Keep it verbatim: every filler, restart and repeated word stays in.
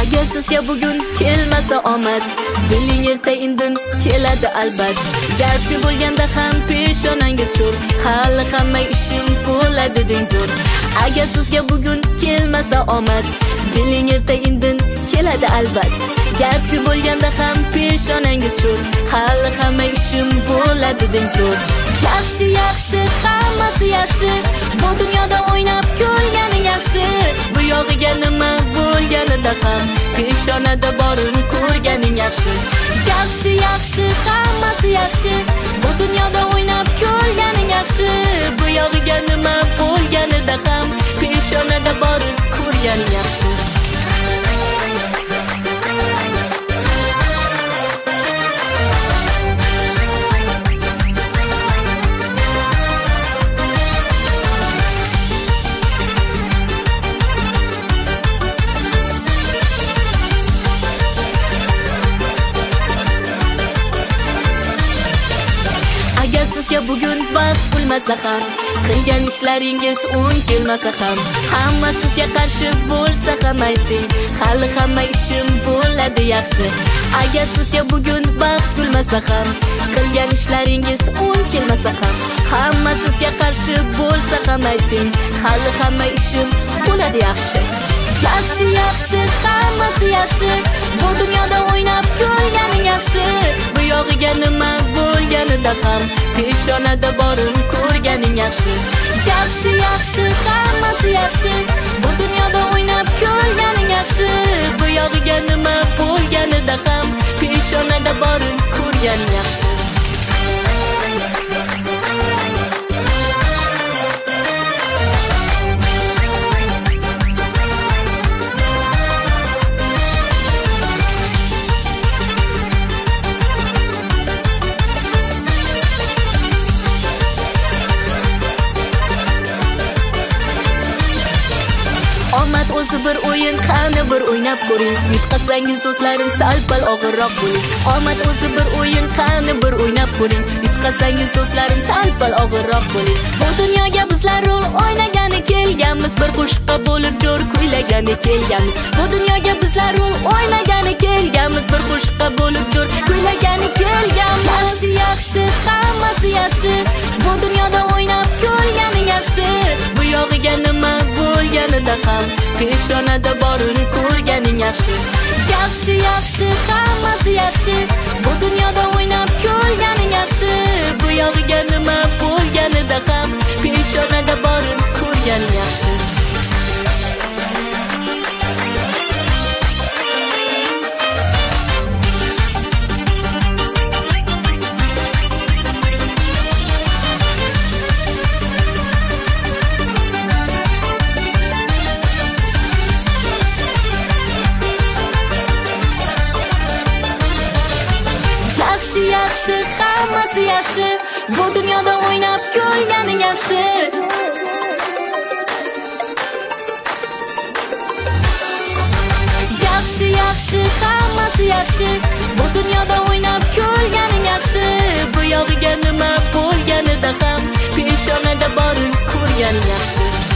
Agar sizga bugun kelmasa omad, biling erta indin keladi albat. Garchi bo'lganda ham peshonangiz sho'r, hali hamma ishim bo'ladi deng zo'r. Agar sizga bugun kelmasa omad, biling erta indin keladi albat. Garchi bo'lganda ham peshonangiz sho'r, hali hamma ishim bo'ladi deng zo'r. Yaxshi yaxshi hammasi yaxshi, bu dunyoda o'ynab ko'rganing yaxshi. Bu yog'iga nima bo'lganida ham peshonada borin ko'rganing yaxshi. Yaxshi yaxshi hammasi yaxshi, bu dunyoda o'ynab ko'rganing yaxshi. Bu yog'iga nima bo'lganida ham peshonada borin ko'rganing yaxshi. Sizga bugun baxt bo'lmasa ham, qilgan ishlaringiz o'ng kelmasa ham, hamma sizga qarshi bo'lsa ham ayting, hali hamma ishim bo'ladi yaxshi. Agar sizga bugun baxt bo'lmasa ham, qilgan ishlaringiz o'ng kelmasa ham, hamma sizga qarshi bo'lsa ham ayting, hali hamma ishim bo'ladi yaxshi. Yaxshi yaxshi hammasi yaxshi, bu dunyoda o'ynab ko'rganing yaxshi. Bu yog'iga nima bo'lganida ham peshonada borin ko'rganing yaxshi. Yaxshi yaxshi hammasi yaxshi, bu dunyoda o'ynab ko'rganing yaxshi. Bu yog'iga nima bo'lganida ham peshonada borin ko'rganing yaxshi. Omad o'zi bir o'yin, qani bir o'ynab ko'ring. Yutqazsangiz do'stlarim sal-pal og'irroq bo'ling. Omad o'zi bir o'yin, qani bir o'ynab ko'ring. Yutqazsangiz do'stlarim sal-pal og'irroq bo'ling. Bu dunyoga bizlar rol o'ynagani kelganmiz, bir qo'shiqqa bo'lib jo'r kuylagani kelganmiz. Bu dunyoga bizlar rol o'ynagani kelganmiz, bir qo'shiqqa bo'lib jo'r kuylagani kelganmiz. Yaxshi yaxshi hammasi yaxshi, bu dunyoda o'ynab ko'rganing yaxshi. Bu yog'iga nima bo'lganida ham peshonada borin ko'rganing yaxshi. Yaxshi yaxshi hammasi yaxshi, bu dunyoda o'ynab ko'rganing yaxshi. Bu yog'iga nima bo'lganida ham peshonada borin ko'rganing yaxshi. Yaxshi yaxshi hammasi yaxshi, bu dunyoda o'ynab ko'rganing yaxshi. Yaxshi yaxshi hammasi yaxshi, bu dunyoda o'ynab ko'rganing yaxshi. Bu yog'iga nima bo'lganida ham peshonada borin ko'rganing yaxshi.